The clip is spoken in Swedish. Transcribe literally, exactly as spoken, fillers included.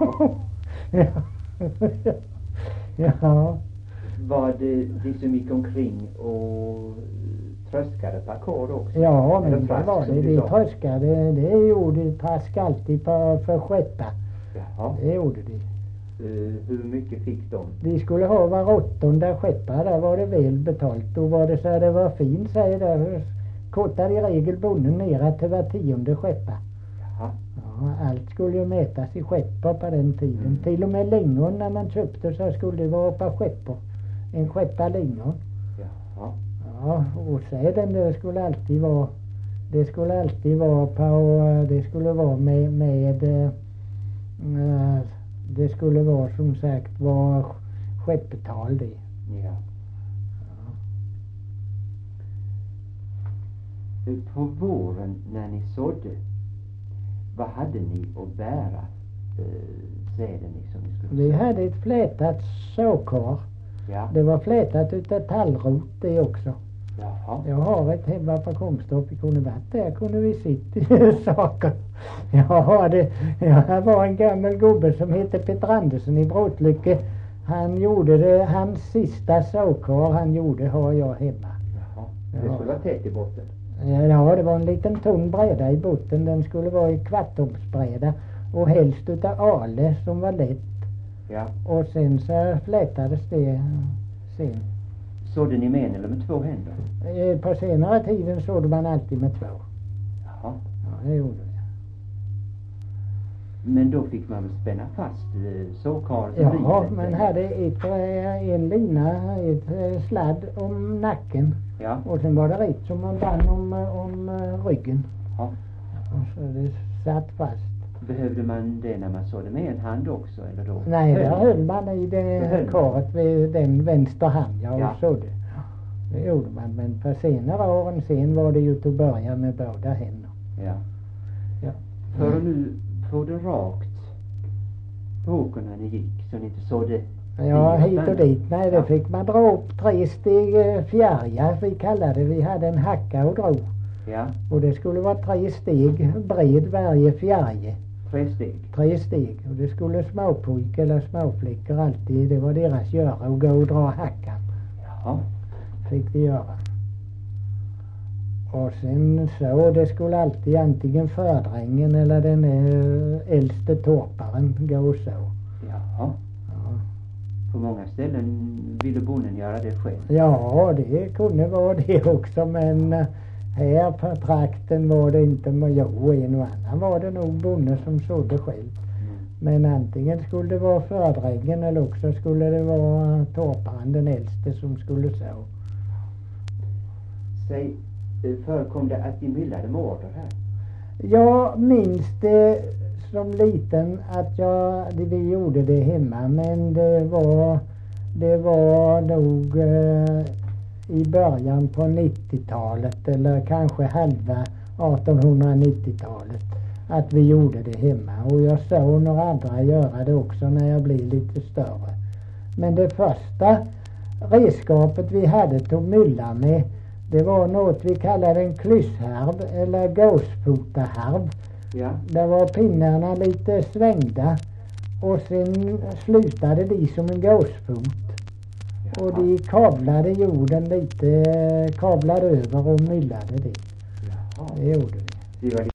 ja. Ja. Var det de som gick omkring och tröskade på ackord också? Ja, men Eller det trask, var som det. du De sa? tröskade, det gjorde Trask alltid på, för skeppa. Jaha. Det gjorde de. Uh, hur mycket fick de? De skulle ha var åttonde skeppa, där var det väl betalt. Då var det så här, det var fint, säger där. Kortade i regel bonden ner till var tionde skeppa. Jaha. Ja, allt skulle ju mätas i skeppor på den tiden. Mm. Till och med lingon när man köpte så skulle det vara på skeppor. En skeppa lingon. Jaha. Ja, och säden det skulle alltid vara, det skulle alltid vara på, det skulle vara med, med äh, det skulle vara som sagt vara skeppetal det. Ja. Ja. På våren när ni sådde, vad hade ni att bära eh, säden liksom? Ni skulle Vi säga? hade ett flätat såkar. Ja. Det var flätat utav tallrot det också. Jaha. Jag har ett hemma på Komstorp i Kronovatt. Där kunde vi sitta saker. Ja, det, ja, här var en gammal gubbe som hette Peter Andersson i Bråtlycke. Han gjorde det, hans sista såkar han gjorde har jag hemma. Jaha. Det Ja. skulle vara tätt i botten. Ja, det var en liten tunn bräda i botten. Den skulle vara i kvartomsbräda och helst utav ale som var lätt. Ja. Och sen så flätades det sen. Sådde ni med en eller med två händer? Eh, På senare tiden sådde man alltid med två. Jaha. Ja, det gjorde vi. Men då fick man väl spänna fast eh, såkaret? Ja, man hade ett, eh, en lina, ett eh, sladd om nacken. Ja. Och sen var det rätt som man band om, eh, om eh, ryggen. Ja. Och så det satt fast. Behövde man det när man sådde med en hand också eller då? Nej, där Höll- höll man i det höll man. karet vid den vänster hand, ja, Ja. och sådde. Det gjorde man, men på senare åren sen var det ju till att börja med båda händer. Ja. Ja. För att nu få det rakt på åkern när ni gick så ni inte sådde Ja, inåt hit och den. dit. Nej, det Ja. fick man dra upp tre steg eh, fjärja, vi kallade det. Vi hade en hacka och dro. Ja, Och det skulle vara tre steg bred varje fjärje. tre steg. Tre steg. Och det skulle småpojk eller småflickor alltid, det var deras göra och gå och dra hackan. Ja. Fick de göra. Och sen så, det skulle alltid antingen fördrängen eller den eh, äldste torparen gå så. Jaha. Ja. På många ställen ville bonden göra det själv. Ja, det kunde vara det också, men eh, här på trakten var det inte, men jo, en och annan var det nog bonde som sådde själv. Mm. Men antingen skulle det vara fördrängen eller också skulle det vara torparen, den äldste, som skulle så. Säg, eh, förekom det att de myllade med order här? Jag minns det som liten att jag, det, vi gjorde det hemma, men det var, det var nog eh, i början på nittiotalet eller kanske halva artonhundranittiotalet att vi gjorde det hemma. Och jag såg några andra göra det också när jag blev lite större. Men det första redskapet vi hade till att mylla med, det var något vi kallade en klyscharv eller gåsfotaharv. Ja. Där var pinnarna lite svängda och sen slutade de som en gåsfot. Jaha. Och de kavlade jorden lite, kavlade över och myllade det. Jaha. Det gjorde vi. Det var